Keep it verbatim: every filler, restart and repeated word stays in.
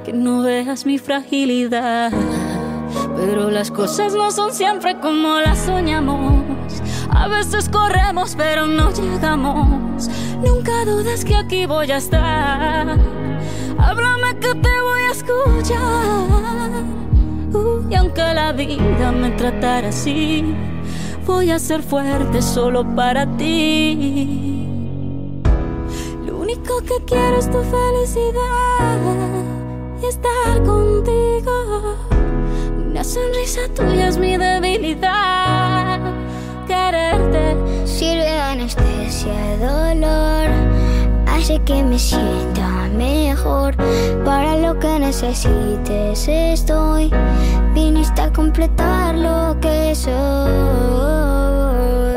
que no veas mi fragilidad. Pero las cosas no son siempre como las soñamos. A veces corremos pero no llegamos. Nunca dudes que aquí voy a estar. Háblame que te voy a escuchar. uh, Y aunque la vida me tratara así, voy a ser fuerte solo para ti. Lo único que quiero es tu felicidad y estar contigo. Una sonrisa tuya es mi debilidad. Quererte sirve de anestesia, dolor, hace que me sienta mejor. Para lo que necesites estoy. Viniste a completar lo que soy.